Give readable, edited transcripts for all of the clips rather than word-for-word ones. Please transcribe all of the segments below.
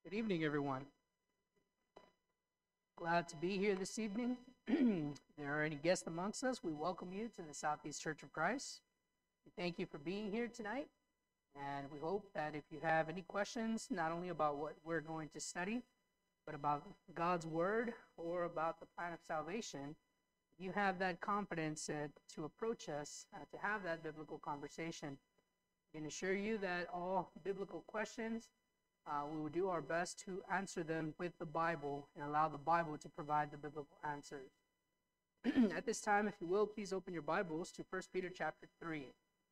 Good evening, everyone. Glad to be here this evening. If there are any guests amongst us, we welcome you to the Southeast Church of Christ. We thank you for being here tonight, and we hope that if you have any questions, not only about what we're going to study, but about God's Word or about the plan of salvation, you have that confidence to approach us, to have that biblical conversation. I can assure you that all biblical questions we will do our best to answer them with the Bible and allow the Bible to provide the biblical answers. At this time, if you will, please open your Bibles to 1 Peter chapter 3.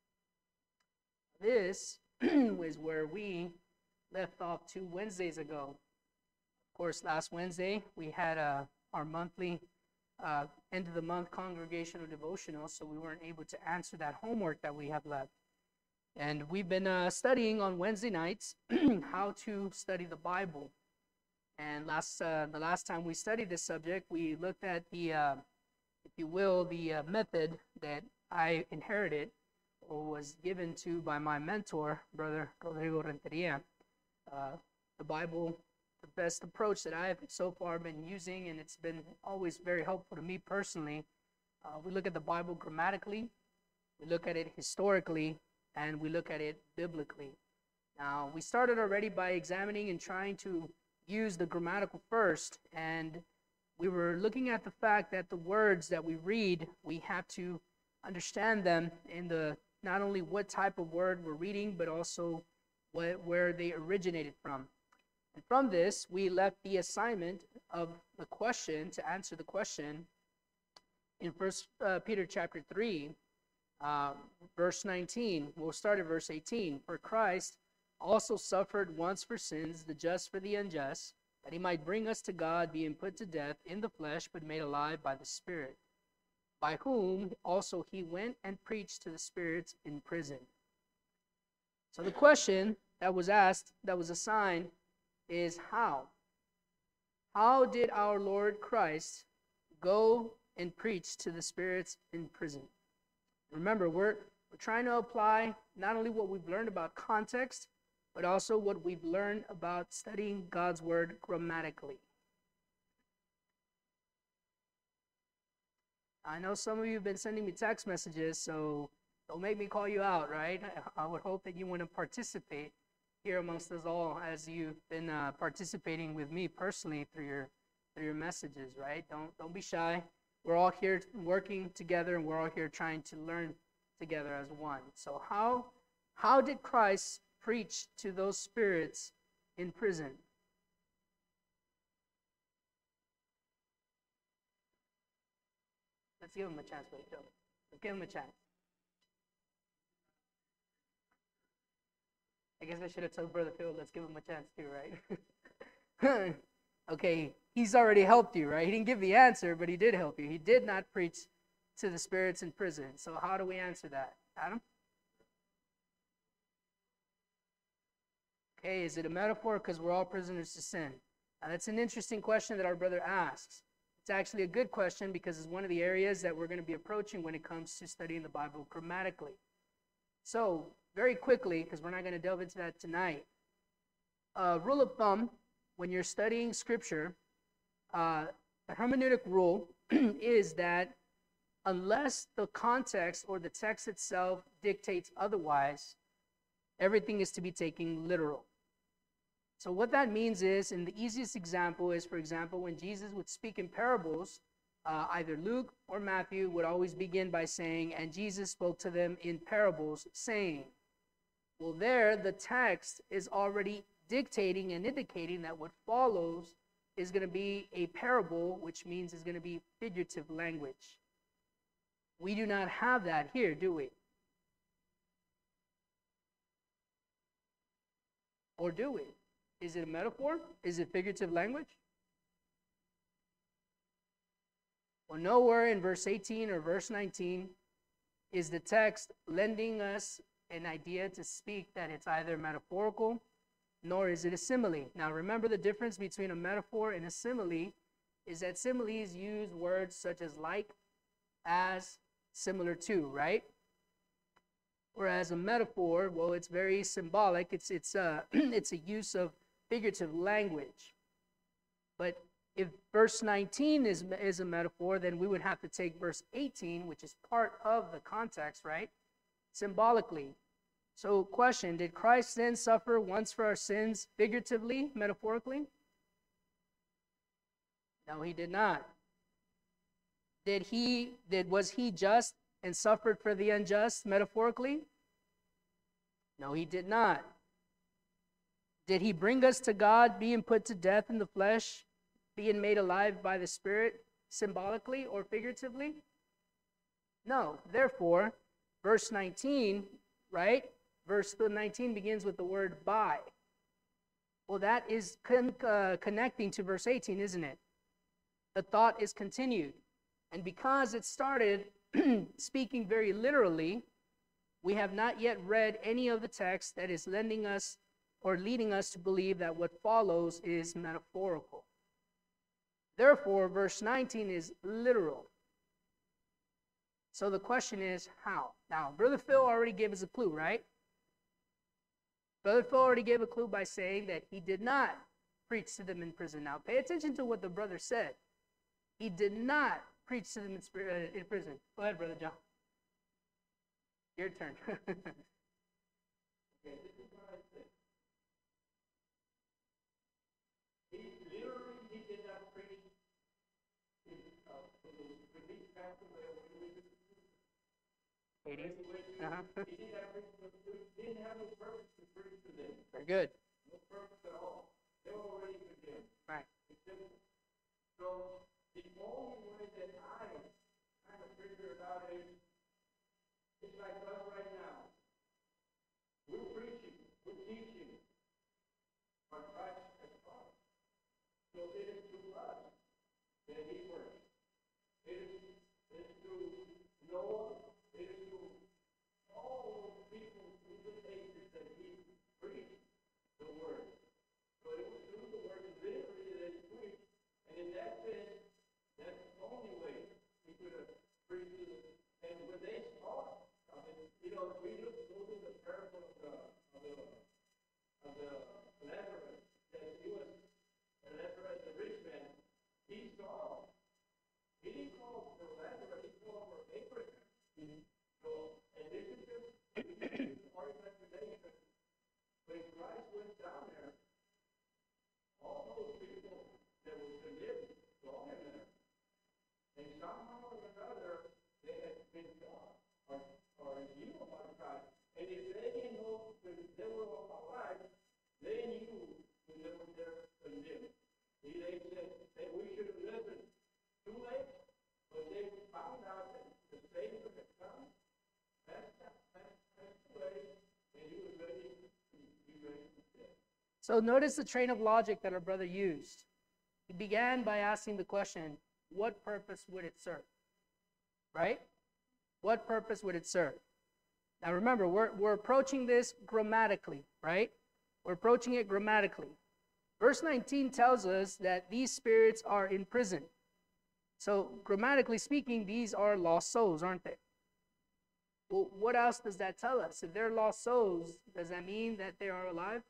This was where we left off 2 Wednesdays ago. Of course, last Wednesday we had our monthly end of the month congregational devotional, so we weren't able to answer that homework that we have left. And we've been studying on Wednesday nights how to study the Bible. And the last time we studied this subject, we looked at the, if you will, the method that I inherited or was given to by my mentor, Brother Rodrigo Renteria. The Bible, the best approach that I've so far been using, and it's been always very helpful to me personally. We look at the Bible grammatically, we look at it historically, and we look at it biblically. Now, we started already by examining and trying to use the grammatical first, and we were looking at the fact that the words that we read, we have to understand them in the not only what type of word we're reading, but also where they originated from. And from this, we left the assignment of the question to answer the question in 1 Peter chapter 3, verse 19. We'll start at verse 18. For Christ also suffered once for sins, the just for the unjust, that he might bring us to God, being put to death in the flesh, but made alive by the Spirit, by whom also he went and preached to the spirits in prison. So the question that was asked, that was assigned, is how? How did our Lord Christ go and preach to the spirits in prison? Remember, we're trying to apply not only what we've learned about context, but also what we've learned about studying God's Word grammatically. I know some of you have been sending me text messages, so don't make me call you out, right? I would hope that you want to participate here amongst us all as you've been participating with me personally through your messages, right? Don't be shy. We're all here working together, and we're all here trying to learn together as one. So how did Christ preach to those spirits in prison? Let's give him a chance, Brother Joe. Let's give him a chance. I guess I should have told Brother Phil, let's give him a chance too, right? Okay, he's already helped you, right? He didn't give the answer, but he did help you. He did not preach to the spirits in prison. So how do we answer that? Adam? Okay, is it a metaphor because we're all prisoners to sin? Now, that's an interesting question that our brother asks. It's actually a good question because it's one of the areas that we're going to be approaching when it comes to studying the Bible grammatically. So, very quickly, because we're not going to delve into that tonight, rule of thumb, when you're studying Scripture, the hermeneutic rule is that unless the context or the text itself dictates otherwise, everything is to be taken literal. So what that means is, and the easiest example is, for example, when Jesus would speak in parables, either Luke or Matthew would always begin by saying, and Jesus spoke to them in parables, saying. Well, there, the text is already dictating and indicating that what follows is going to be a parable, which means it's going to be figurative language. We do not have that here, do we? Or do we? Is it a metaphor? Is it figurative language? Well, nowhere in verse 18 or verse 19 is the text lending us an idea to speak that it's either metaphorical, nor is it a simile. Now, remember the difference between a metaphor and a simile is that similes use words such as like, as, similar to, right? Whereas a metaphor, well, it's very symbolic. It's a use of figurative language. But if verse 19 is a metaphor, then we would have to take verse 18, which is part of the context, right? Symbolically. So question, did Christ then suffer once for our sins figuratively, metaphorically? No, he did not. Was he just and suffered for the unjust, metaphorically? No, he did not. Did he bring us to God, being put to death in the flesh, being made alive by the Spirit, symbolically or figuratively? No. Therefore, verse 19, right? Verse 19 begins with the word by. Well, that is connecting to verse 18, isn't it? The thought is continued. And because it started speaking very literally, we have not yet read any of the text that is lending us or leading us to believe that what follows is metaphorical. Therefore, verse 19 is literal. So the question is, how? Now, Brother Phil already gave us a clue, right? Brother Phil already gave a clue by saying that he did not preach to them in prison. Now, pay attention to what the brother said. He did not preach to them in prison. Go ahead, Brother John. Your turn. Okay, this is what I said. He did not preach when he passed away. He didn't have no purpose to preach to them. Very good. No purpose at all. They were already condemned. Right. So the only way that I kind of figure it out is, it's like us right now. We're preaching, we're teaching what Christ has taught. So it is through us that he works. It is through Noah, it is through all those people through the ages that he preached the word. So it was through the word literally that he preached. And in that sense, that's the only way he could have preached to them. And when they taught, we look through the parable of the Lazarus, that he was Lazarus, the rich man. He saw. He didn't call for Lazarus. He called for Abraham. Mm-hmm. So, and this is just our imagination. When Christ went down there, all those people that were condemned saw him there, and somehow or another they had been taught or knew about Christ. And if they didn't know when they were alive, they knew when they were there condemned. They said that we should have listened too late, but they found out that the Savior had come. That's too late, and he was ready to be ready to death. So notice the train of logic that our brother used. He began by asking the question, what purpose would it serve? Right? What purpose would it serve? Now remember, we're approaching this grammatically, right? We're approaching it grammatically. Verse 19 tells us that these spirits are in prison. So grammatically speaking, these are lost souls, aren't they? Well, what else does that tell us? If they're lost souls, does that mean that they are alive?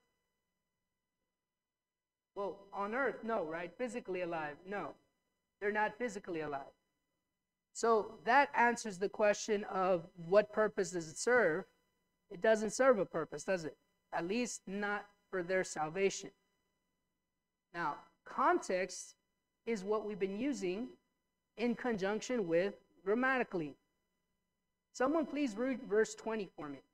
Well, on earth, no, right? Physically alive, no. They're not physically alive. So that answers the question of what purpose does it serve? It doesn't serve a purpose, does it? At least not for their salvation. Now, context is what we've been using in conjunction with grammatically. Someone please read verse 20 for me.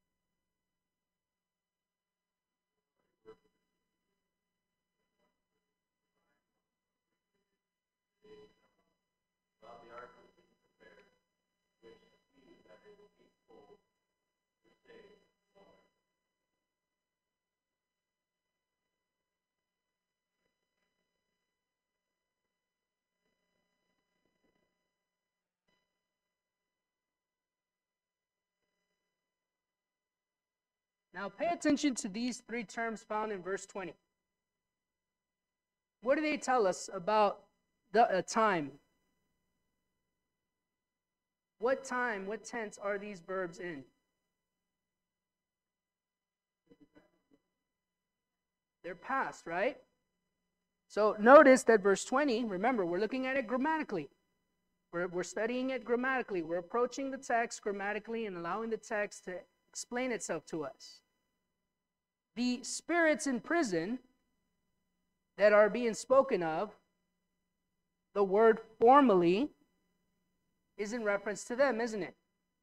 Now pay attention to these three terms found in verse 20. What do they tell us about the time? What time, what tense are these verbs in? They're past, right? So notice that verse 20, remember, we're looking at it grammatically. We're studying it grammatically. We're approaching the text grammatically and allowing the text to explain itself to us. The spirits in prison that are being spoken of, the word formally is in reference to them, isn't it?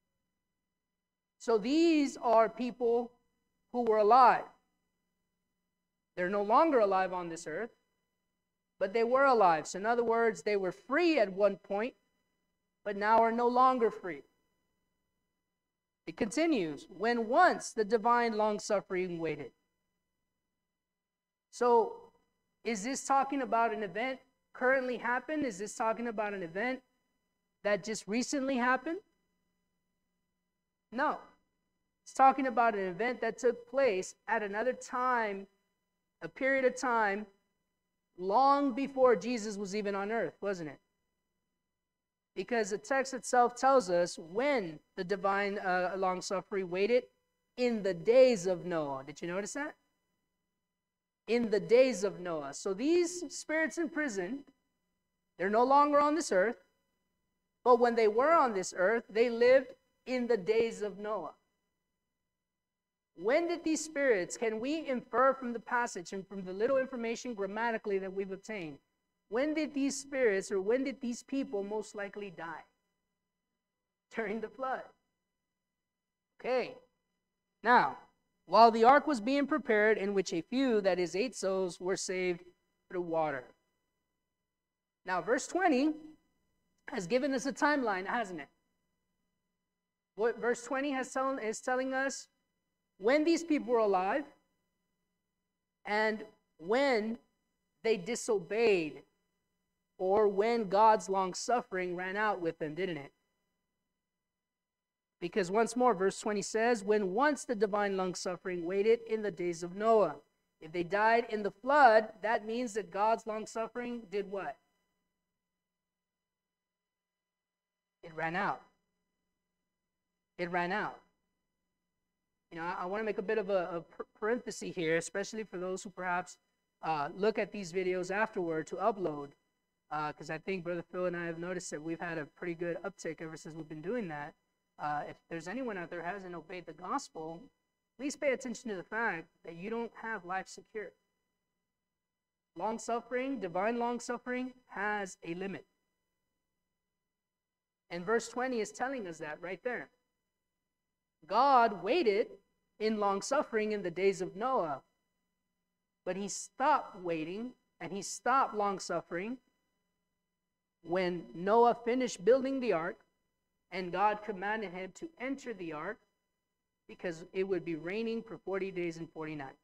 So these are people who were alive. They're no longer alive on this earth, but they were alive. So in other words, they were free at one point, but now are no longer free. It continues, when once the divine long-suffering waited. So is this talking about an event currently happened? Is this talking about an event that just recently happened? No. It's talking about an event that took place at another time, a period of time, long before Jesus was even on earth, wasn't it? Because the text itself tells us when the divine long-suffering waited, in the days of Noah. Did you notice that? In the days of Noah. So these spirits in prison, they're no longer on this earth, but when they were on this earth, they lived in the days of Noah. When did these spirits, can we infer from the passage and from the little information grammatically that we've obtained, when did these spirits or when did these people most likely die? During the flood. Okay. Now, while the ark was being prepared, in which a few, that is 8 souls, were saved through water. Now, verse 20 has given us a timeline, hasn't it? What verse 20 is telling us when these people were alive and when they disobeyed, or when God's long-suffering ran out with them, didn't it? Because once more, verse 20 says, when once the divine long-suffering waited in the days of Noah. If they died in the flood, that means that God's long-suffering did what? It ran out. It ran out. You know, I want to make a bit of a parenthesis here, especially for those who perhaps look at these videos afterward to upload, because I think Brother Phil and I have noticed that we've had a pretty good uptick ever since we've been doing that. If there's anyone out there who hasn't obeyed the gospel, please pay attention to the fact that you don't have life secure. Long-suffering, divine long-suffering, has a limit. And verse 20 is telling us that right there. God waited in long-suffering in the days of Noah, but he stopped waiting and he stopped long-suffering when Noah finished building the ark and God commanded him to enter the ark because it would be raining for 40 days and 40 nights.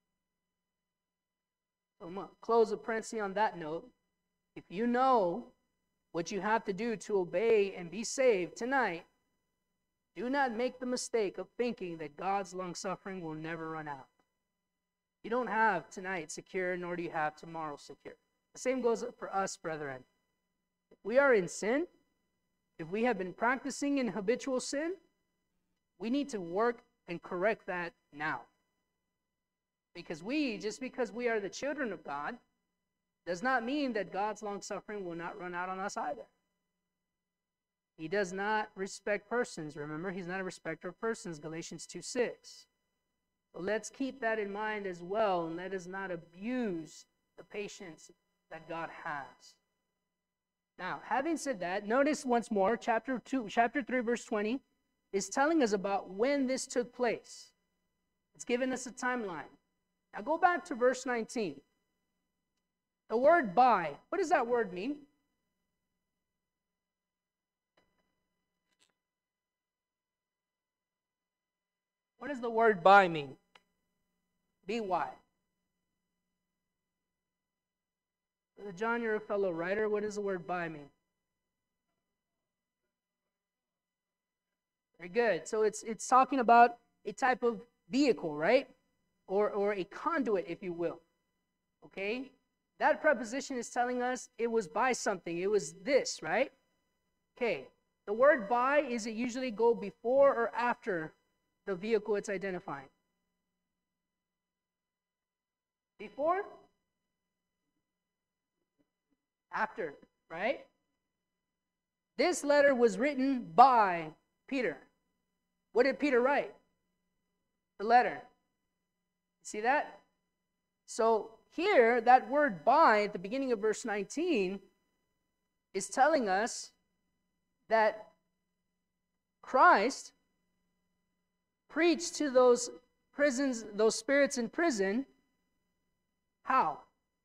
So I'm going to close the parenthesis on that note. If you know what you have to do to obey and be saved tonight, do not make the mistake of thinking that God's long-suffering will never run out. You don't have tonight secure, nor do you have tomorrow secure. The same goes for us, brethren. If we are in sin, if we have been practicing in habitual sin, we need to work and correct that now. Because just because we are the children of God, does not mean that God's long-suffering will not run out on us either. He does not respect persons. Remember, he's not a respecter of persons, Galatians 2:6. So let's keep that in mind as well, and let us not abuse the patience that God has. Now, having said that, notice once more, chapter 3, verse 20, is telling us about when this took place. It's given us a timeline. Now go back to verse 19. The word by, what does that word mean? What does the word by mean? B-Y. John, you're a fellow writer. What does the word by mean? Very good. So it's talking about a type of vehicle, right? Or a conduit, if you will. Okay? That preposition is telling us it was by something. It was this, right? Okay. The word by, is it usually go before or after the vehicle it's identifying? Before? After, right? This letter was written by Peter. What did Peter write? The letter. See that? So here, that word by at the beginning of verse 19 is telling us that Christ preached to those prisons, those spirits in prison. How?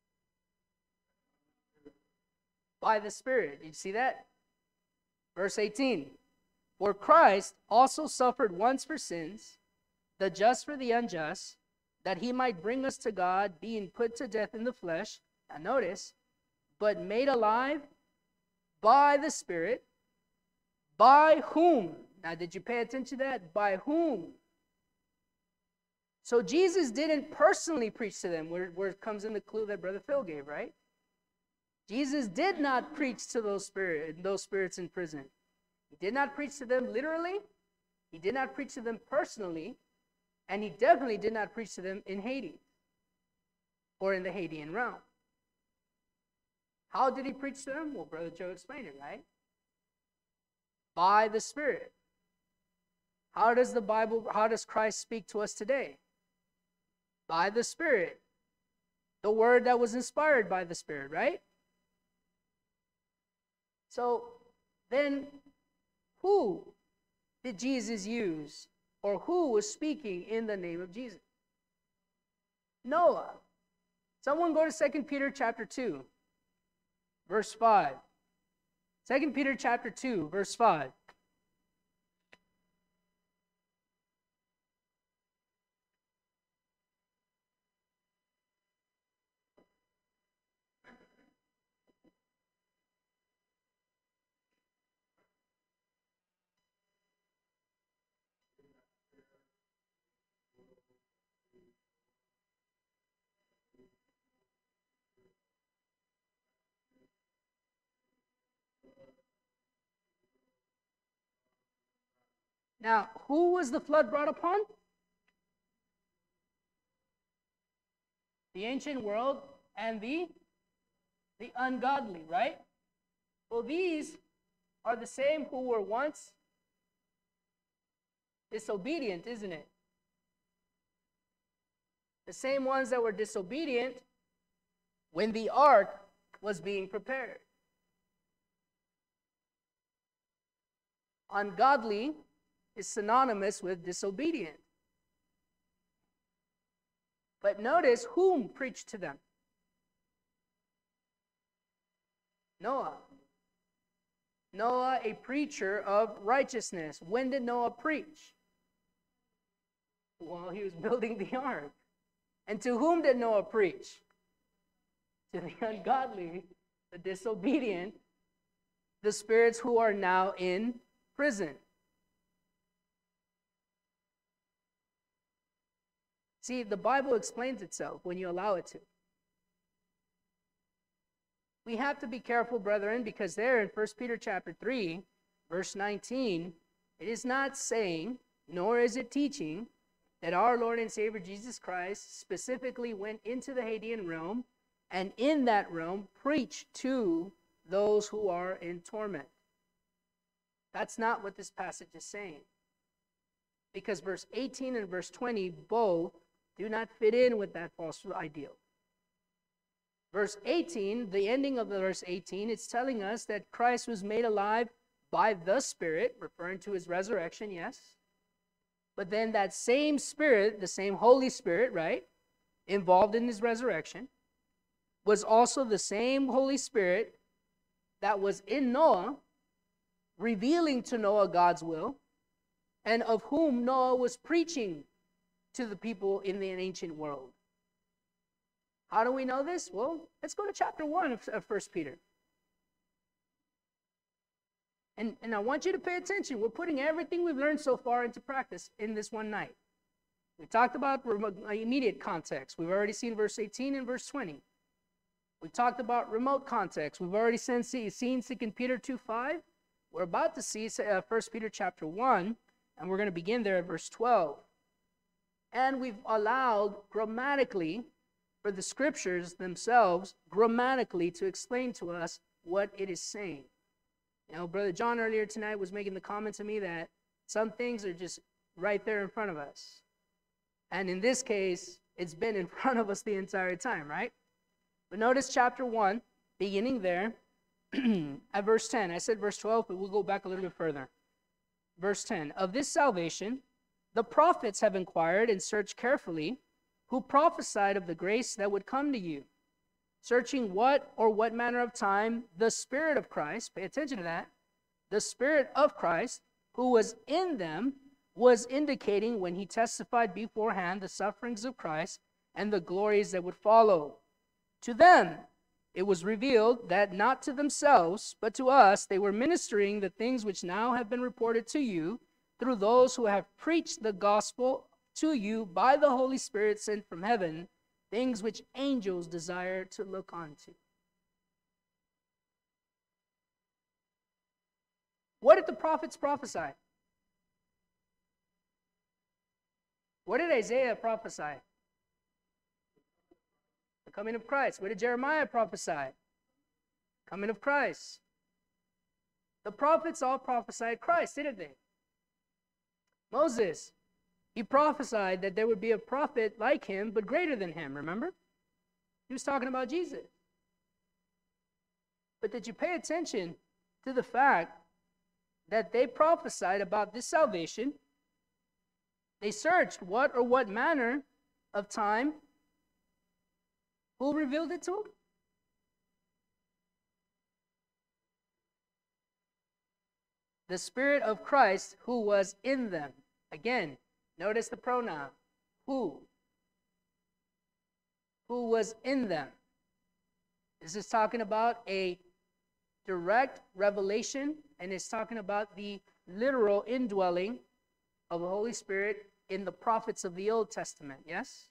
By the Spirit. You see that? Verse 18. For Christ also suffered once for sins, the just for the unjust, that he might bring us to God, being put to death in the flesh. Now notice, but made alive by the Spirit, by whom? Now did you pay attention to that? By whom? So Jesus didn't personally preach to them, where it comes in the clue that Brother Phil gave, right? Jesus did not preach to those spirits in prison. He did not preach to them literally. He did not preach to them personally. And he definitely did not preach to them in Hades or in the Hadean realm. How did he preach to them? Well, Brother Joe explained it, right? By the Spirit. How does Christ speak to us today? By the Spirit. The word that was inspired by the Spirit, right? So then, who did Jesus use, or who was speaking in the name of Jesus? Noah. Someone go to 2 Peter chapter 2, verse 5. 2 Peter chapter 2, verse 5. Now, who was the flood brought upon? The ancient world and the ungodly, right? Well, these are the same who were once disobedient, isn't it? The same ones that were disobedient when the ark was being prepared. Ungodly is synonymous with disobedient. But notice whom preached to them? Noah. Noah, a preacher of righteousness. When did Noah preach? While he was building the ark. And to whom did Noah preach? To the ungodly, the disobedient, the spirits who are now in prison. See, the Bible explains itself when you allow it to. We have to be careful, brethren, because there in 1 Peter chapter 3, verse 19, it is not saying, nor is it teaching, that our Lord and Savior Jesus Christ specifically went into the Hadean realm and in that realm preached to those who are in torment. That's not what this passage is saying. Because verse 18 and verse 20 both do not fit in with that false ideal. Verse 18, the ending of verse 18, it's telling us that Christ was made alive by the Spirit, referring to his resurrection, yes. But then that same Spirit, the same Holy Spirit, right, involved in his resurrection, was also the same Holy Spirit that was in Noah, revealing to Noah God's will, and of whom Noah was preaching to the people in the ancient world. How do we know this? Well, let's go to chapter 1 of 1 Peter. And I want you to pay attention. We're putting everything we've learned so far into practice in this one night. We talked about immediate context. We've already seen verse 18 and verse 20. We talked about remote context. We've already seen 2 Peter 2:5. We're about to see 1 Peter chapter 1, and we're going to begin there at verse 12. And we've allowed grammatically for the scriptures themselves grammatically to explain to us what it is saying. You know, Brother John earlier tonight was making the comment to me that some things are just right there in front of us. And in this case, it's been in front of us the entire time, right? But notice chapter 1, beginning there, at verse 10. I said verse 12, but we'll go back a little bit further. Verse 10, of this salvation, the prophets have inquired and searched carefully, who prophesied of the grace that would come to you, searching what manner of time the Spirit of Christ, pay attention to that, the Spirit of Christ, who was in them, was indicating when he testified beforehand the sufferings of Christ and the glories that would follow. To them it was revealed that not to themselves, but to us, they were ministering the things which now have been reported to you through those who have preached the gospel to you by the Holy Spirit sent from heaven, things which angels desire to look onto. What did the prophets prophesy? What did Isaiah prophesy? The coming of Christ. What did Jeremiah prophesy? Coming of Christ. The prophets all prophesied Christ, didn't they? Moses, he prophesied that there would be a prophet like him, but greater than him, remember? He was talking about Jesus. But did you pay attention to the fact that they prophesied about this salvation? They searched what manner of time. Who revealed it to them? The Spirit of Christ who was in them. Again, notice the pronoun. Who? Who was in them? This is talking about a direct revelation, and it's talking about the literal indwelling of the Holy Spirit in the prophets of the Old Testament, yes?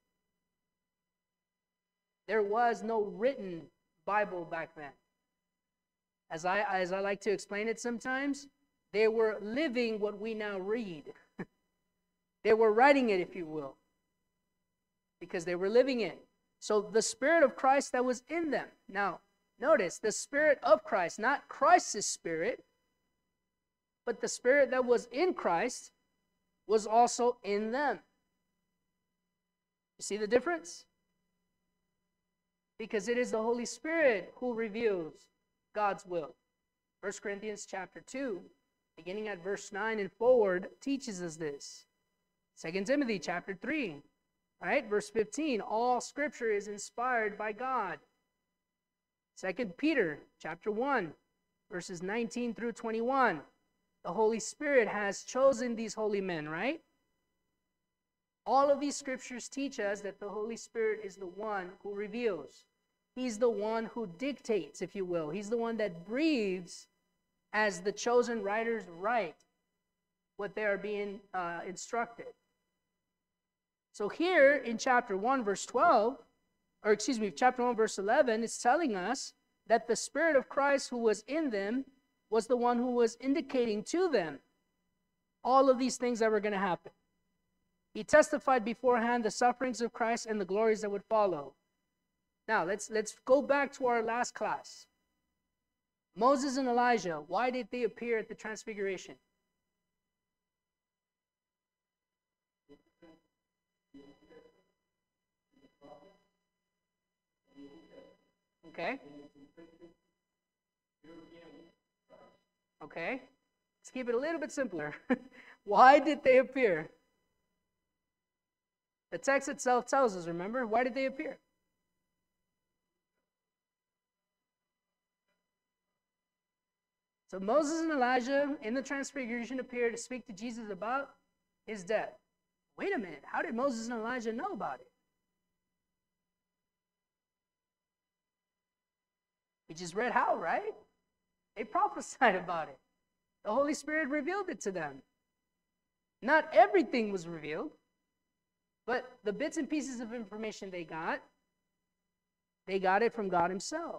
There was no written Bible back then. As I like to explain it sometimes, they were living what we now read. They were writing it, if you will, because they were living it. So the Spirit of Christ that was in them. Now, notice, the Spirit of Christ, not Christ's Spirit, but the Spirit that was in Christ was also in them. You see the difference? Because it is the Holy Spirit who reveals God's will. 1 Corinthians chapter 2, beginning at verse 9 and forward, teaches us this. 2 Timothy chapter 3, right? Verse 15, all scripture is inspired by God. 2 Peter chapter 1, verses 19 through 21. The Holy Spirit has chosen these holy men, right? All of these scriptures teach us that the Holy Spirit is the one who reveals. He's the one who dictates, if you will. He's the one that breathes as the chosen writers write what they are being instructed. So here in chapter 1, verse 12, or excuse me, chapter 1, verse 11, it's telling us that the Spirit of Christ who was in them was the one who was indicating to them all of these things that were going to happen. He testified beforehand the sufferings of Christ and the glories that would follow. Now, let's go back to our last class. Moses and Elijah, why did they appear at the Transfiguration? Okay. Okay. Let's keep it a little bit simpler. Why did they appear? The text itself tells us, remember? Why did they appear? So Moses and Elijah in the Transfiguration appear to speak to Jesus about his death. Wait a minute, how did Moses and Elijah know about it? We just read how, right? They prophesied about it. The Holy Spirit revealed it to them. Not everything was revealed, but the bits and pieces of information they got it from God himself.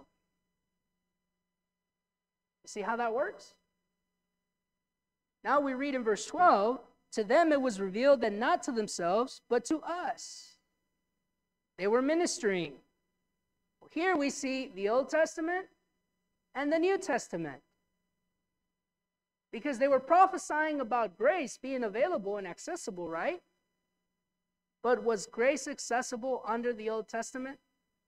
You see how that works? Now we read in verse 12, to them it was revealed that not to themselves, but to us. They were ministering. Here we see the Old Testament and the New Testament. Because they were prophesying about grace being available and accessible, right? But was grace accessible under the Old Testament?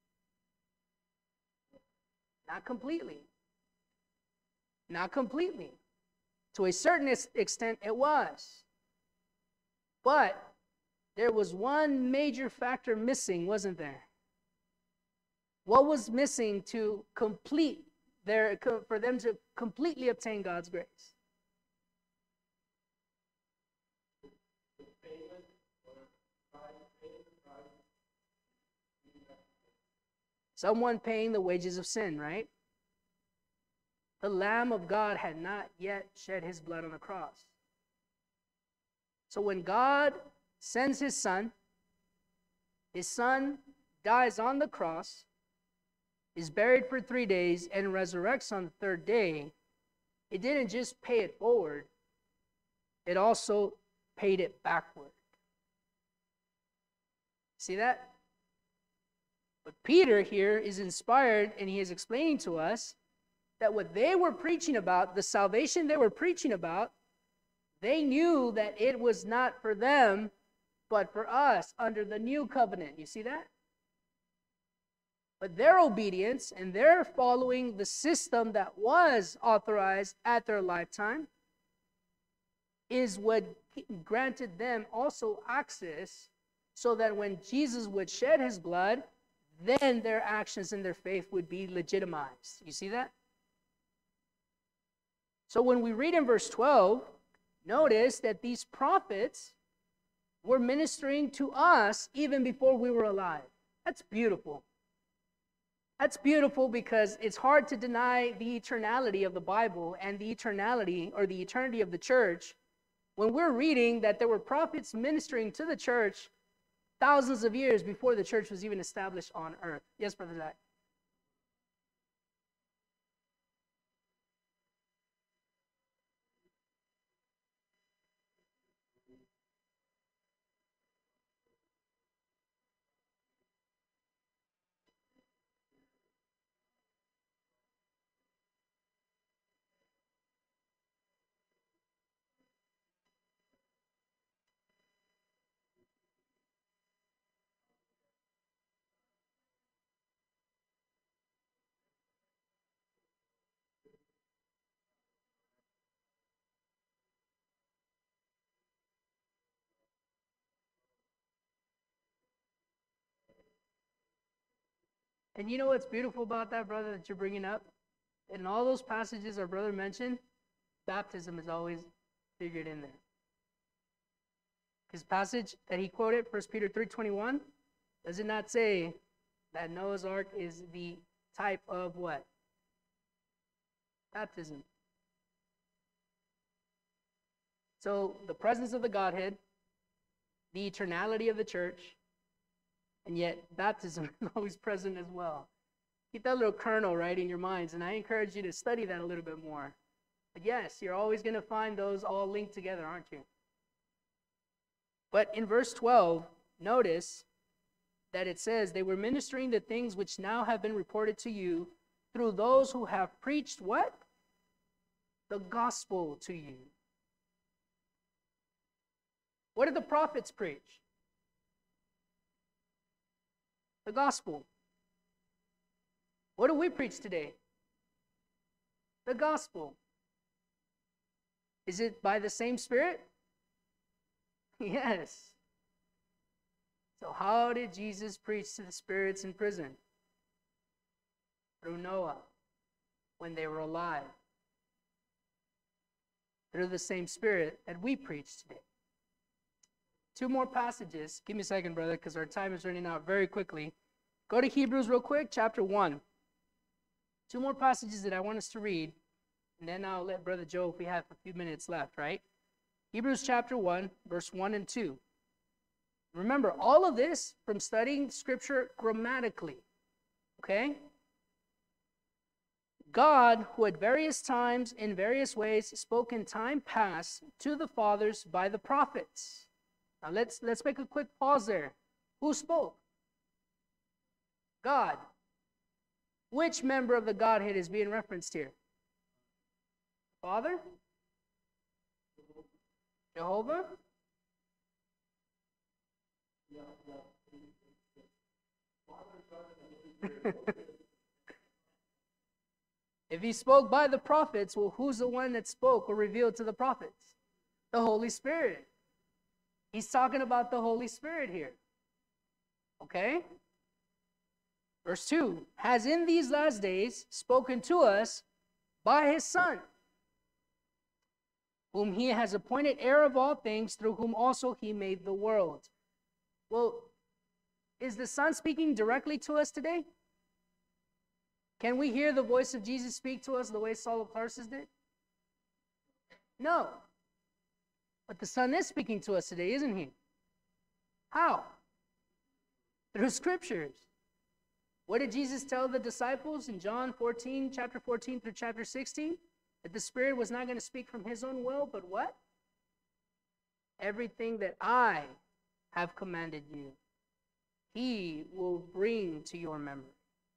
Not completely. Not completely. To a certain extent, it was. But there was one major factor missing, wasn't there? What was missing to complete for them to completely obtain God's grace? Someone paying the wages of sin, right? The Lamb of God had not yet shed his blood on the cross. So when God sends his son dies on the cross, is buried for 3 days, and resurrects on the third day, it didn't just pay it forward, it also paid it backward. See that? But Peter here is inspired, and he is explaining to us that what they were preaching about, the salvation they were preaching about, they knew that it was not for them, but for us under the new covenant. You see that? But their obedience and their following the system that was authorized at their lifetime is what granted them also access, so that when Jesus would shed his blood, then their actions and their faith would be legitimized. You see that? So when we read in verse 12, notice that these prophets were ministering to us even before we were alive. That's beautiful. That's beautiful because it's hard to deny the eternality of the Bible and the eternality or the eternity of the church when we're reading that there were prophets ministering to the church thousands of years before the church was even established on earth. Yes, Brother Zach? And you know what's beautiful about that, brother, that you're bringing up? In all those passages our brother mentioned, baptism is always figured in there. His passage that he quoted, 1 Peter 3:21, does it not say that Noah's Ark is the type of what? Baptism. So the presence of the Godhead, the eternality of the church, and yet baptism is always present as well. Keep that little kernel right in your minds, and I encourage you to study that a little bit more. But yes, you're always going to find those all linked together, aren't you? But in verse 12, notice that it says, they were ministering the things which now have been reported to you through those who have preached what? The gospel to you. What did the prophets preach? The gospel. What do we preach today? The gospel. Is it by the same Spirit? Yes. So how did Jesus preach to the spirits in prison? Through Noah, when they were alive. Through the same Spirit that we preach today. 2 more passages. Give me a second, brother, because our time is running out very quickly. Go to Hebrews real quick, chapter 1. 2 more passages that I want us to read, and then I'll let Brother Joe, if we have a few minutes left, right? Hebrews chapter 1, verse 1 and 2. Remember, all of this from studying Scripture grammatically, okay? God, who at various times, in various ways, spoke in time past to the fathers by the prophets. Now let's make a quick pause there. Who spoke? God. Which member of the Godhead is being referenced here? Father? Jehovah? If he spoke by the prophets, well, who's the one that spoke or revealed to the prophets? The Holy Spirit. He's talking about the Holy Spirit here. Okay? Verse 2, has in these last days spoken to us by his Son, whom he has appointed heir of all things, through whom also he made the world. Well, is the Son speaking directly to us today? Can we hear the voice of Jesus speak to us the way Saul of Tarsus did? No. But the Son is speaking to us today, isn't he? How? Through Scriptures. What did Jesus tell the disciples in John 14, chapter 14 through chapter 16? That the Spirit was not going to speak from his own will, but what? Everything that I have commanded you, he will bring to your memory.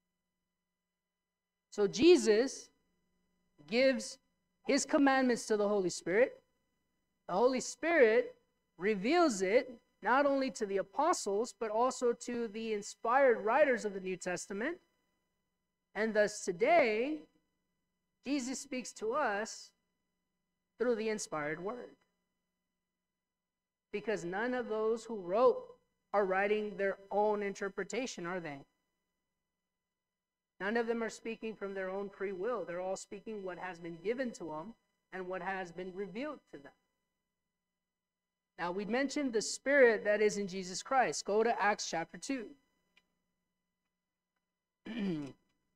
So Jesus gives his commandments to the Holy Spirit. The Holy Spirit reveals it not only to the apostles, but also to the inspired writers of the New Testament. And thus today, Jesus speaks to us through the inspired word. Because none of those who wrote are writing their own interpretation, are they? None of them are speaking from their own free will. They're all speaking what has been given to them and what has been revealed to them. Now, we mentioned the Spirit that is in Jesus Christ. Go to Acts chapter 2. And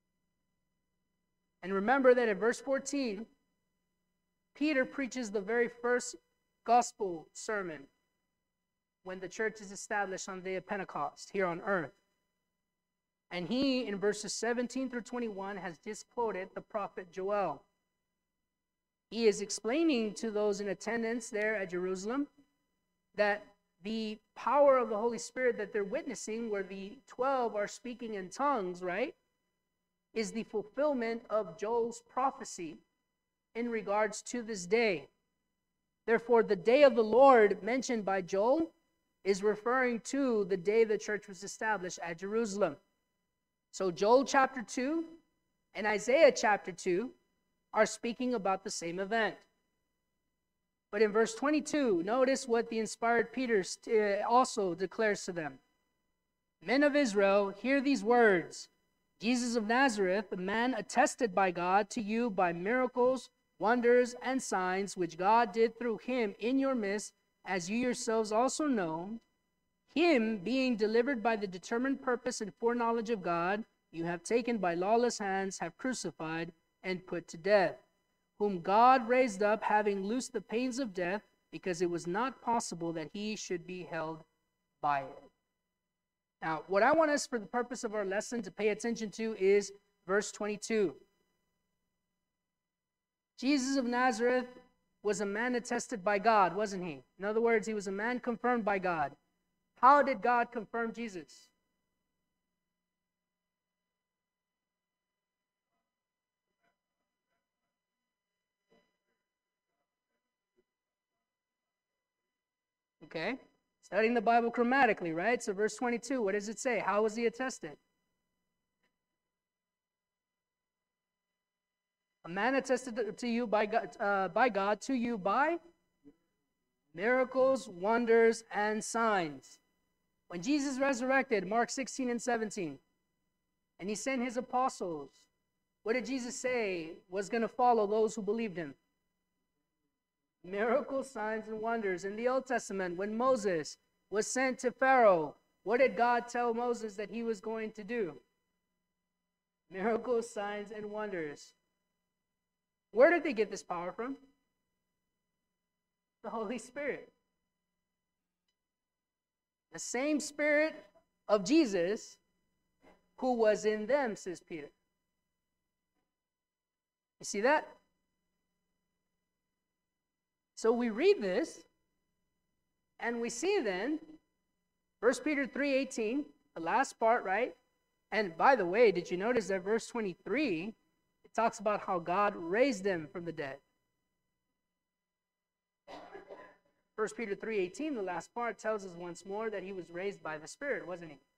remember that in verse 14, Peter preaches the very first gospel sermon when the church is established on the day of Pentecost here on earth. And he, in verses 17 through 21, has just quoted the prophet Joel. He is explaining to those in attendance there at Jerusalem that the power of the Holy Spirit that they're witnessing, where the 12 are speaking in tongues, right, is the fulfillment of Joel's prophecy in regards to this day. Therefore, the day of the Lord mentioned by Joel is referring to the day the church was established at Jerusalem. So Joel chapter 2 and Isaiah chapter 2 are speaking about the same event. But in verse 22, notice what the inspired Peter also declares to them. Men of Israel, hear these words. Jesus of Nazareth, a man attested by God to you by miracles, wonders, and signs, which God did through him in your midst, as you yourselves also know, him being delivered by the determined purpose and foreknowledge of God, you have taken by lawless hands, have crucified, and put to death, whom God raised up, having loosed the pains of death, because it was not possible that he should be held by it. Now, what I want us, for the purpose of our lesson, to pay attention to is verse 22. Jesus of Nazareth was a man attested by God, wasn't he? In other words, he was a man confirmed by God. How did God confirm Jesus? Okay, studying the Bible grammatically, right? So verse 22, what does it say? How was he attested? A man attested to you by God, to you by miracles, wonders, and signs. When Jesus resurrected, Mark 16 and 17, and he sent his apostles, what did Jesus say was going to follow those who believed him? Miracles, signs, and wonders. In the Old Testament, when Moses was sent to Pharaoh, what did God tell Moses that he was going to do? Miracles, signs, and wonders. Where did they get this power from? The Holy Spirit. The same Spirit of Jesus who was in them, says Peter. You see that? So we read this, and we see then, 1 Peter 3:18, the last part, right? And by the way, did you notice that verse 23, it talks about how God raised them from the dead. 1 Peter 3:18, the last part, tells us once more that he was raised by the Spirit, wasn't he?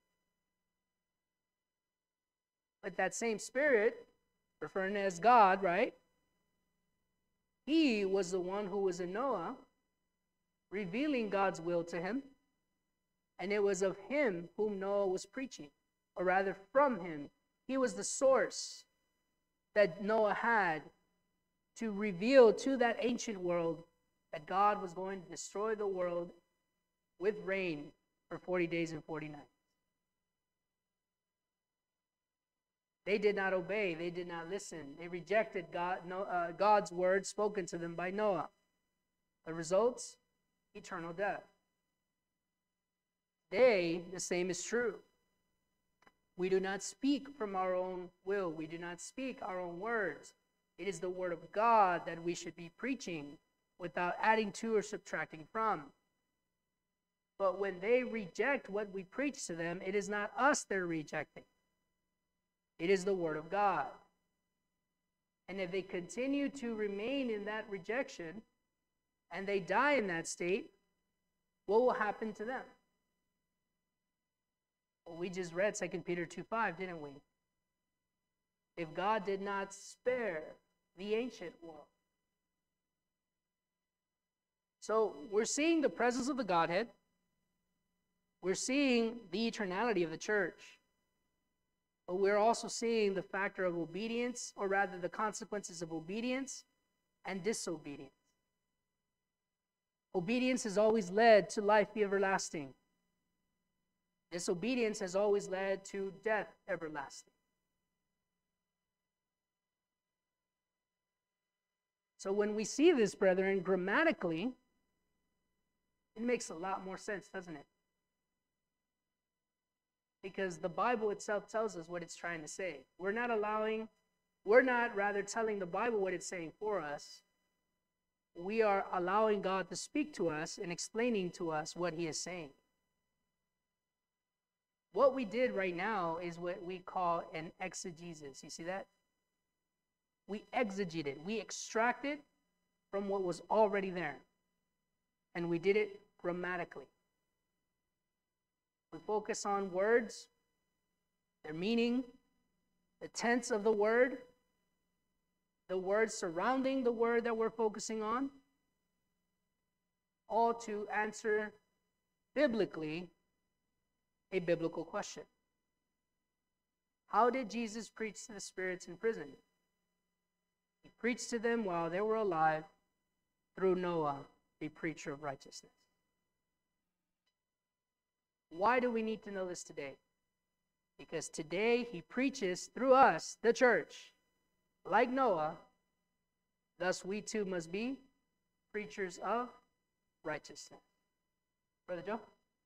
But that same Spirit, referring to as God, right? He was the one who was in Noah, revealing God's will to him. And it was of him whom Noah was preaching, or rather from him. He was the source that Noah had to reveal to that ancient world that God was going to destroy the world with rain for 40 days and 40 nights. They did not obey. They did not listen. They rejected God's word spoken to them by Noah. The results? Eternal death. Today, the same is true. We do not speak from our own will. We do not speak our own words. It is the word of God that we should be preaching without adding to or subtracting from. But when they reject what we preach to them, it is not us they're rejecting. It is the word of God. And if they continue to remain in that rejection and they die in that state, what will happen to them? Well, we just read 2 Peter 2:5, didn't we? If God did not spare the ancient world. So we're seeing the presence of the Godhead. We're seeing the eternality of the church. But we're also seeing the factor of obedience, or rather the consequences of obedience and disobedience. Obedience has always led to life everlasting. Disobedience has always led to death everlasting. So when we see this, brethren, grammatically, it makes a lot more sense, doesn't it? Because the Bible itself tells us what it's trying to say. We're not rather telling the Bible what it's saying for us. We are allowing God to speak to us and explaining to us what he is saying. What we did right now is what we call an exegesis. You see that? We exegeted. We extracted from what was already there. And we did it grammatically. We focus on words, their meaning, the tense of the word, the words surrounding the word that we're focusing on, all to answer biblically a biblical question. How did Jesus preach to the spirits in prison? He preached to them while they were alive through Noah, a preacher of righteousness. Why do we need to know this today? Because today he preaches through us, the church, like Noah. Thus we too must be preachers of righteousness. Brother Joe?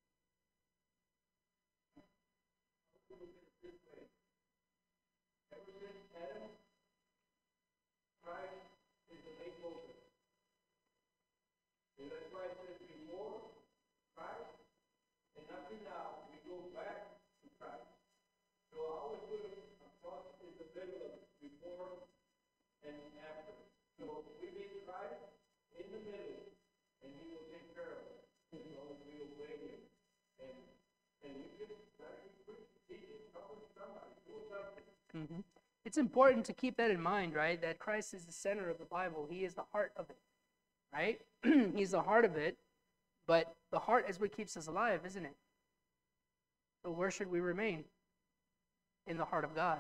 And after. So we need Christ in the middle, and he will take care of us as long as we obey him. And we can teach it, somebody, do something. Mm-hmm. It's important to keep that in mind, right? That Christ is the center of the Bible. He is the heart of it, right? He's the heart of it, but the heart is what keeps us alive, isn't it? So where should we remain? In the heart of God.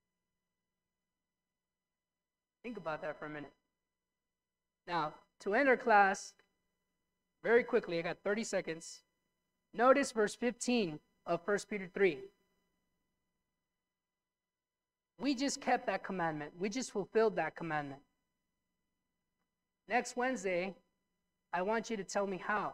Think about that for a minute. Now, to end our class, very quickly, I got 30 seconds. Notice verse 15 of 1 Peter 3. We just kept that commandment. We just fulfilled that commandment. Next Wednesday, I want you to tell me how.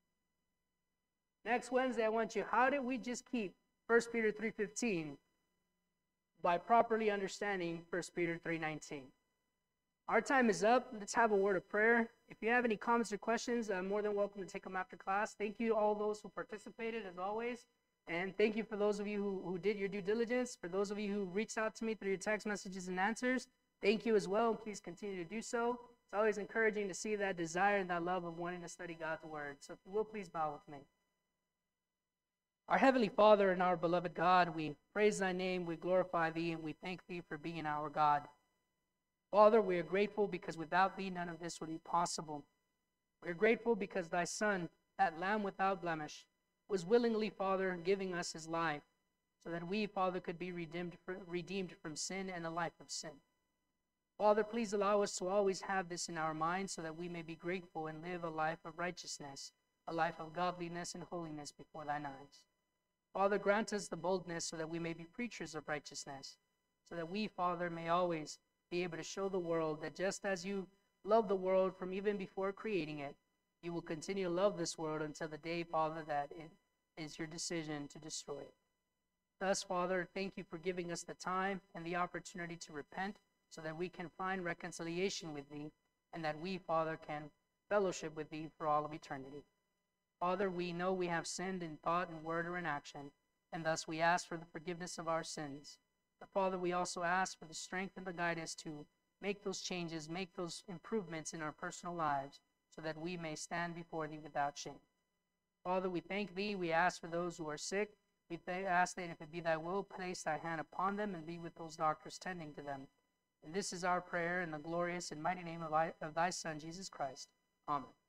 Next Wednesday, I want you, how did we just keep 1 Peter 3:15 by properly understanding 1 Peter 3:19? Our time is up. Let's have a word of prayer. If you have any comments or questions, I'm more than welcome to take them after class. Thank you to all those who participated, as always. And thank you for those of you who did your due diligence. For those of you who reached out to me through your text messages and answers, thank you as well, and please continue to do so. It's always encouraging to see that desire and that love of wanting to study God's word. So if you will, please bow with me. Our Heavenly Father and our beloved God, we praise thy name, we glorify thee, and we thank thee for being our God. Father, we are grateful because without thee, none of this would be possible. We are grateful because thy Son, that Lamb without blemish, was willingly, Father, giving us his life, so that we, Father, could be redeemed from sin and a life of sin. Father, please allow us to always have this in our minds so that we may be grateful and live a life of righteousness, a life of godliness and holiness before thine eyes. Father, grant us the boldness so that we may be preachers of righteousness, so that we, Father, may always be able to show the world that just as you love the world from even before creating it, you will continue to love this world until the day, Father, that it is your decision to destroy it. Thus, Father, thank you for giving us the time and the opportunity to repent so that we can find reconciliation with thee and that we, Father, can fellowship with thee for all of eternity. Father, we know we have sinned in thought and word or in action, and thus we ask for the forgiveness of our sins. But Father, we also ask for the strength and the guidance to make those changes, make those improvements in our personal lives, so that we may stand before thee without shame. Father, we thank thee. We ask for those who are sick. We ask that if it be thy will, place thy hand upon them and be with those doctors tending to them. And this is our prayer in the glorious and mighty name of thy Son, Jesus Christ. Amen.